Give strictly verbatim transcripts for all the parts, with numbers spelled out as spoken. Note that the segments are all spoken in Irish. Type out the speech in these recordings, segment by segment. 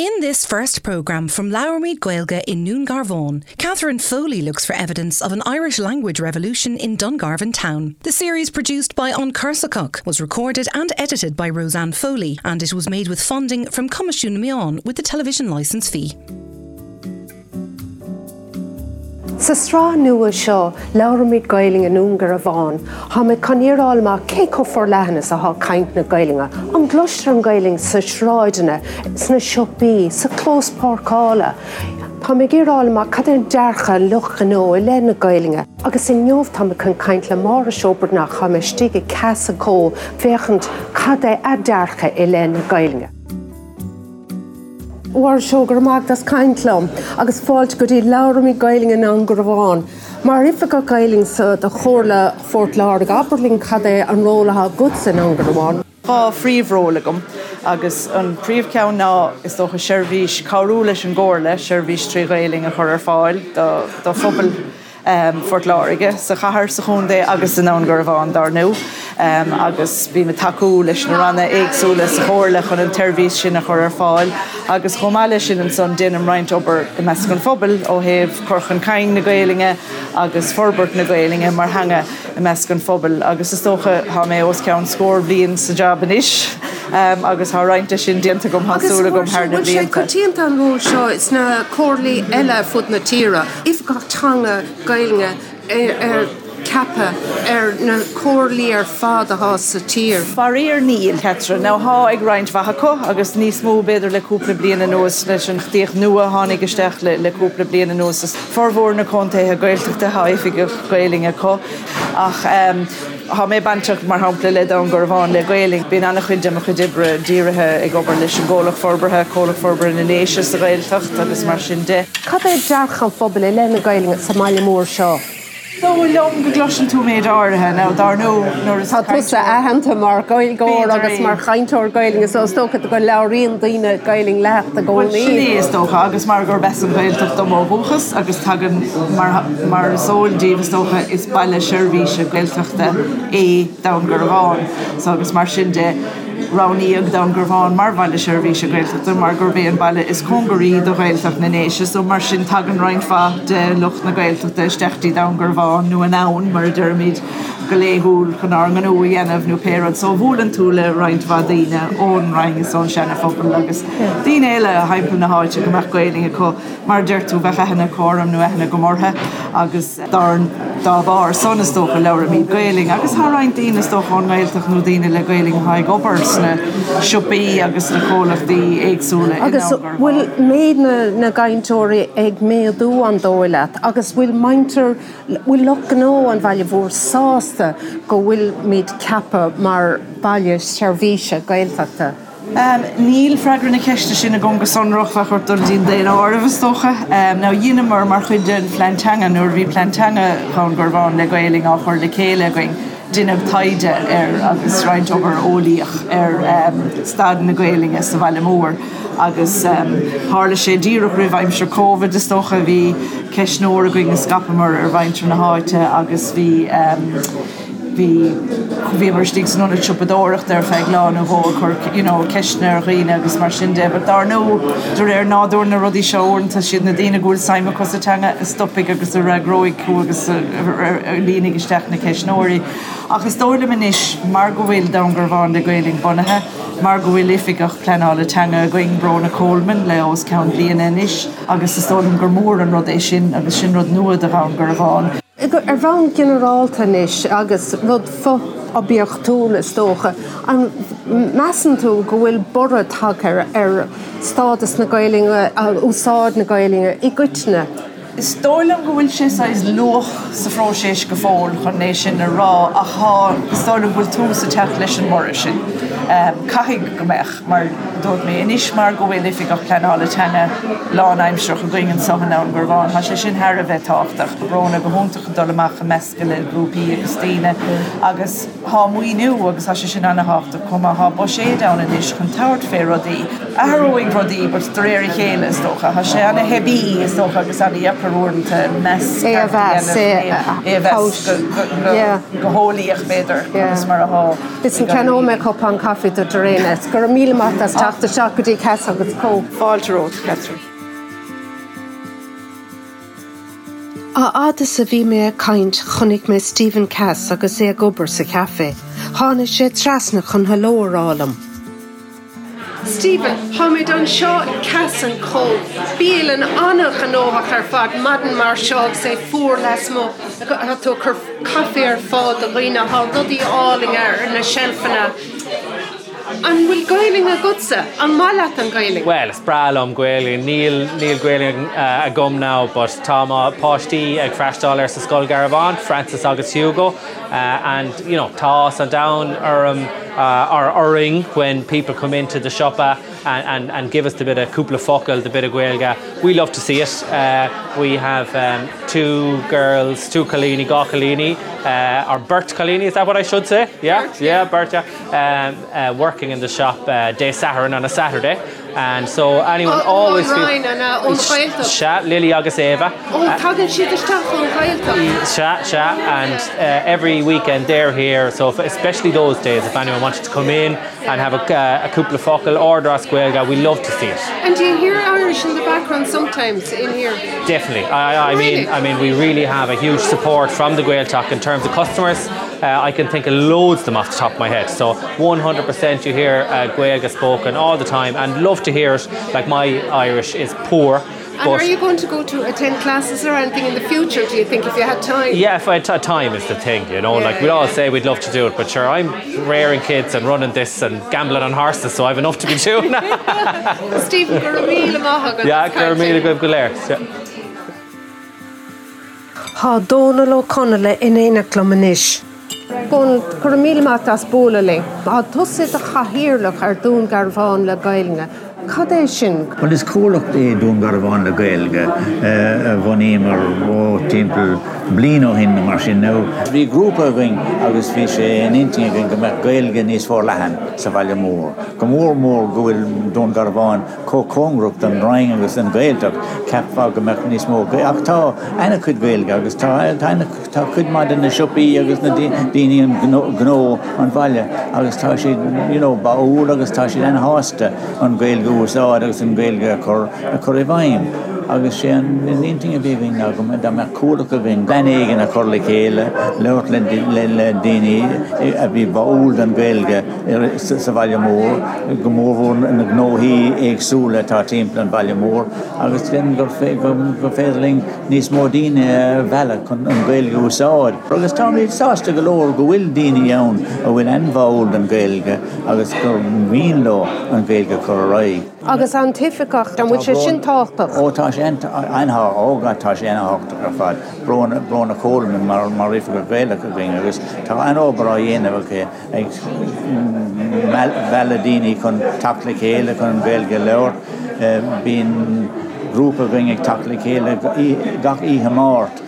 In this first programme from Lowermead Gaeilge in Noongarvaughan, Catherine Foley looks for evidence of an Irish language revolution in Dungarvan town. The series, produced by An Cursachach, was recorded and edited by Roseanne Foley, and it was made with funding from Comisiún Meán with the television licence fee. Sa strá nua seo, Lowermead Gaeilge in Noongarvaughan, ha me caníráil má cé cofor lehannas a ha caint na Gaeilge. An gluistear an Gaeilge sa shráideanna, sna siopaí, sa clós párcála. Tá me gíráil má cad an dearcha lucha nó i le na Gaeilge. Agus in neomh tá me can caint le mar a siobarnach ha me stíige casa có, fechant cad é a dearcha i le na Gaeilge. War sugar magdas kaintlam agus fáilt go dtí Lowermead Gaeilge in Noongarvaughan. Mar ifa go Gaeilge sa de chorla Fort Larg Aberlin cad é an róla ha guds in Noongarvaughan. Tá phríomhróla gom agus an príomhceann ná is dócha seirbhís cabhrú leis an gcomharla, seirbhís trí Gaeilge a chur ar fáil do phobal um, Fort Larg sa chathair sa chundae agus in Noongarvaughan dar nua. Um, agus bhí me takeú leis na ranna éagsúla sa chomharla chun an teirmhís sin a chur ar fáil agus chomáile sin an son déanam roinnt obair i measc an phobal ó thaobh corchan cain na Gaeilge agus forbairt na Gaeilge mar hanga i measc an phobal agus is tócha ha mé os ceann scór bliain sa job inis um, agus ha roinnta sin déanta gom hasúla gom thar na blianta. Agus cotíanta an ról seo is na cóirlaí eile fud na tíre. If gach tanga Gaeilge ar Kappa er na cóirlaí ar fad a há sa tír. Faríar níl Cetra, ná há ag roinnt bhacha agus níos mó beidir le cúpla bliana nuas leis an chtaíoch nua tháinig isteach le, le cúpla bliana nuas. Formhór na contaithe Gaeltachta haifig Gaeilge có ach um, ha mé banteach mar hampla le Dungarvaughan le Gaeilge. Bhín anna chuide mar chuidibre díirithe ag obair leis an ggólach forbarthe, cólach forbar na néise sa Gaeltacht agus mar sin de. Cad é dearchan phobal i le na Gaeilge sa Maile Mór seo? Dó lom go glosin tú méid áirithe ná dar nó nóir is Tá tusa ahananta mar Gaeilgeoir agus mar chainteoir Gaeilge so tócha go leabhraíonn daoine Gaeilge leat a gcónaí. Sinné tócha agus mar gur bes an Gaeltacht do móthúchas agus tagan mar mar sóildíomh tócha is baile seirbhíse Gaeltachta é Dungarvaughan so agus mar sin de Ráníag Dungarvaughan mar baile seirbhíse Gaeltachta mar gur bé an baile is congarí do Gaeltacht na néise so mar sin tagan roinnt fa de lucht na Gaeltachta isteachtaí Dungarvaughan nu an ann mar dermid go léthúil chun ar an ua dhéanamh nó péad so bhúlann tú le roinnt fa daoine ón rang is ón sena phobal agus daoine eile a haimpla na háite go meach Gaeilge có mar deirtú bheith eithena córam nó eithena go mórtha agus dar dá bhar son is tócha Lowermead Gaeilge agus thá roinnt daoine is tócha ón Gaeltacht nó daoine le Gaeilge haig obair na siopaí agus na cólachtaí éagsúla in agus bhfuil méid na, na gaintóirí ag méadú an dóileat agus bhfuil maintar bhfuil loch gnó an bhaile bhór sásta go bhfuil méid cappa mar baile seirbhíse Gaeltachta. Um, níl freagra na ceiste sin a gonga sonroch fa chuirtar dín déan áirimh tócha. Um, now dhéanamh mar mar chuid den Plantanga nuair bhí Plantanga Dungarvaughan le Gaeilge á chuir le céile going dinamh taide ar agus roinnt obair ólíoch ar um, stad na Gaeilge sa Bhaile Mór agus um, hála sé díreach rih aimsir COVID is tócha bhí ceisnóir a going na scapamar ar bhaintre na háite agus bhí um, Bhí bhí mar stig san óna siopadóireacht ar feadh lán a bhór chur you know, ceisne ar riine agus mar sin de, but dar nó dur ar nádúir na rudí seo orintanta siad na daoine gúil saime cosatanga is stopig agus a ragróig chu agus línig isteach na ceisnóirí. Agus dóirla inis mar go bhfuil Dungarvaughan le Gaeilge bunathe, mar go bhfuil ifigach pleanála teanga going brona Coleman le os ceann bliana inis agus is dólam gur mór an rud é sin agus sin rud nua a Dungarvaughan. Ar bhain generálta níos agus rud fo a bíoch túla is tócha an measan tú go bhfuil borra tagar ar stádas na Gaeilge úsáid na Gaeilge i gcuitne. Is dólam go bhfuil siáis luach sa phróisis go fóil chun nééis sin na rá a há is dólam bhfuil tú sa teach leis an mór sin. Um, Caithfidh go mbeadh mar dúirt mé inis mar go bhfuil ifigach pleanála teanga lán aimseach a going an sohan Dungarvaughan. Tá sé sin thar a bheith táchtach go brona go húntaach dul amach a measca le grúpaí agus daoine agus há muoinú agus tá sé sin anna háachta cuma há bo sé dana is chun tairt fé rodí. Athróing rodí bud do réir chéile is tócha, Tá sé anna hebí is tócha agus anna dheaparúnta mes É a bheas, é é bheas go hólíoch beidir agus mar a há. Bis an cenóme cop an caffi do doréine, gur míle martas teachta seach go dtí ces agus có. Fáilteród, Catherine. A adas a bhí mé a caint chonig mé Stephen Cass agus é gobar sa cafe. Tháinig sé trasna chun halórálam. Stephen, há mé don seo Cass an có. Bíal an annach an óhach ar fad madan mar seog sé fuór les mó a tú chur cafe ar fád a lína há rudí áling ar na shelfanna. An bhfuil gailing a gutsa, an malat an gailing? Well, it's bralum gailing, Neil Neil gailing uh, a gum now, but Tama Pashti ag freistal ar sa Scoil Garvan, Francis agus Hugo, uh, and you know, toss and down or um, uh, or, or ring when people come into the shop uh, and, and, and give us the bit of cúpla focal, the bit of Gaelga. We love to see it. Uh, we have um, two girls, two Collini, Gá Collini, uh, or Bert Collini, is that what I should say? Yeah, Bert, yeah, yeah, Bert, yeah. Um, uh, working in the shop uh, day Saturn on a Saturday. And so anyone oh, always feel... Oh, Ryan Sha, Lily agus Eva. Oh, tagan she the staff on Gaelta. Sha, Sha, and uh, every weekend they're here. So if, especially those days, if anyone wanted to come in and have a, uh, a cúpla focal or Dras Gaelga, we love to see it. And do you hear Irish in the background sometimes in here? Definitely. I, I really? mean, I mean, we really have a huge support from the Gaeltacht in terms of customers. Uh, I can think of loads of them off the top of my head. So one hundred percent you hear uh, Gaelga spoken all the time, and love to hear it. Like my Irish is poor. And are you going to go to attend classes or anything in the future, do you think, if you had time? Yeah, if I had t- time is the thing, you know. Yeah, like, we all say we'd love to do it, but sure, I'm rearing kids and running this and gambling on horses, so I have enough to be doing. Stephen, go a míle maith. Yeah, go a míle go léir. Tá dóna lo conala in éine glomanis. Gon gur míle maith as bóla le. Tá tusid a chahiirlach ar dún Garvan le Gaelinge. Cadé sin? Well, is cúlach é dún Garvan le Gaeilge bhain éimar ó timpeall bliain ó hin mar sin nó. Bhí grúpa going agus bhí sé an inting going go mbeadh Gaeilge níos fór leathan sa Bhaile Mór. Go mór mór go bhfuil dún Garvan có cóngrúcht an Ryan agus an Gaeltacht ceapfá go mbeadh níos mó. Ach tá ana chud Gaeilge agus tá tá chud maid in na siopaí agus na daoine an gnó an Bhaile agus tá si, you know, baúil agus tá si an hásta an Gaeilge úsáid agus an Gaeilge chur chur i bhaim. Agus sé an inting a bhíhing ná go da me cúlach a bhín ben éigen a chur le chéile, leir le daoine a bhí baúil an Gaeilge sa Bhaile Mór, go mór bhór na gnóthaí éagsúla tá timpeall an Bhaile Mór, agus den gur féidirling níos mó daoine bheile chun an Gaeilge úsáid. Agus tá míad sásta go leor go bhfuil daoine ann a bhfuil anbhaúil an Gaeilge agus gur mhíon lo an Gaeilge chur a raigh. Agus an tificacht an bhfuil sé sin táchtach. Ó tá sé einthá óga tá sé einthachta ar fad brona brona cólan mar mar rifa go Gaeilge go bhín agus tá an óbra dhéanamh ag bheile daoine chun teacht le chéile chun an Gaeilge leir. Bíonn grúpa bhín ag teacht le chéile gach oíche máirt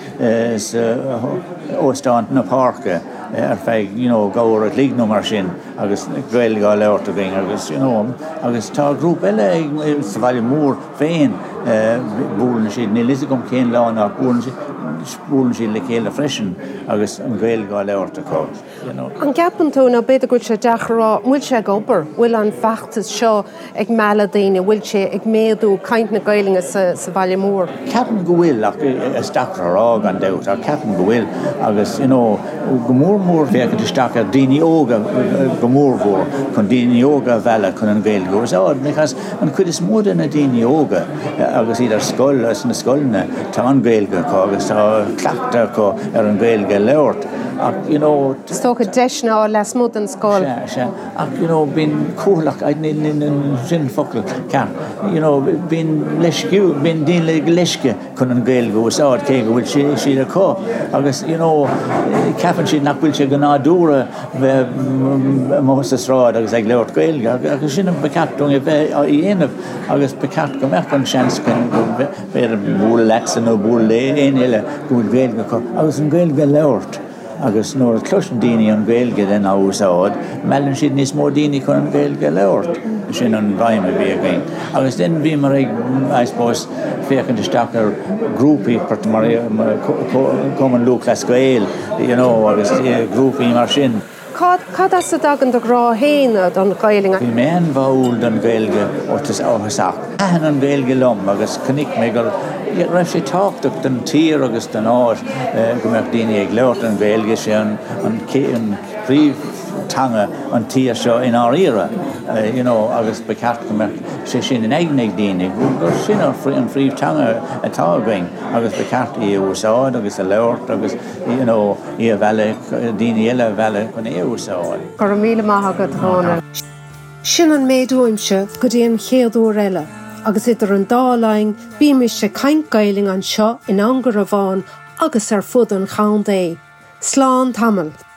óstáint na páirce ar feadh, you know, gáir a lígnú mar sin agus Gaeilge á leir a bhín agus, you know, agus tá grúp eile ag sa Bhaile Mór féin búlan siad ní lisa gom cén lán ach búlan siad le chéile freisin agus an Gaeilge á leir a có. An gapan tú ná beidir go sé deachrá bhfuil sé gobar, bhfuil an feachtas seo ag meala daoine, bhfuil sé ag méadú caint na Gaeilge sa Bhaile Mór. Ceapan go bhfuil ach is deachrá an debht, ach ceapan go bhfuil agus, you know, go mór mór bheadh is deach ar daoine óga go mór bhór chun daoine óga bheile chun an Gaeilge úsáid, because an chud is mór na daoine óga agus iad ar scoil as na scoilne tá an Gaeilge có agus tá cleachta có ar an Gaeilge leirt. Ach, you know... Stocha deisna á les mód an scoil. Se, se. Ach, you know, bín cúlach in sin focail cean. You know, bín leisciú, bín dín le leisce chun an Gaeilge úsáid cé go bhfuil siad a có. Agus, you know, ceapan siad nach bhfuil sé go nádúra bheith mósas ráid agus ag leirt Gaeilge. Agus sin an becat dung i dhéanamh agus becat go meach an seans chun bhéad búil lesan ó búil le éon eile go bhfuil Gaeilge có. Agus an Gaeilge leirt. agus nóir clusin daoine an Gaeilge den á úsáid, mellann siad níos mó daoine chun an Gaeilge leirt sin an bhaime bhí a ghain. Agus den bhí mar ag, I suppose, fécinn isteach ar grúpaí part mar cuman Lucas Gael, you know, agus grúpaí mar sin. Cad as a dagan do grá héine don Gaelinge? Bhí mé an bhúil don Gaeilge ortas áthasach. Ahan an Gaeilge lom agus conic mé gur raibh sé táchtach den tír agus den áir go mbeadh daoine ag leirt an Gaeilge sé an príomhtanga an tír seo in our era, you know, agus be ceart go mbeadh sé sin in éignig daoine, gur sin an príomhtanga atá againn, agus be ceart í úsáid agus a leirt agus, you know, í a bheile, daoine eile bheile chun é úsáid. Gur míle maith agad tháina. Sin an méadúimse go dtíon chéadúir eile, agus idir an dálaing bhí sé caint Gaeling an seo in angar a bháin agus ar fud an chaun dé. Slán tamil.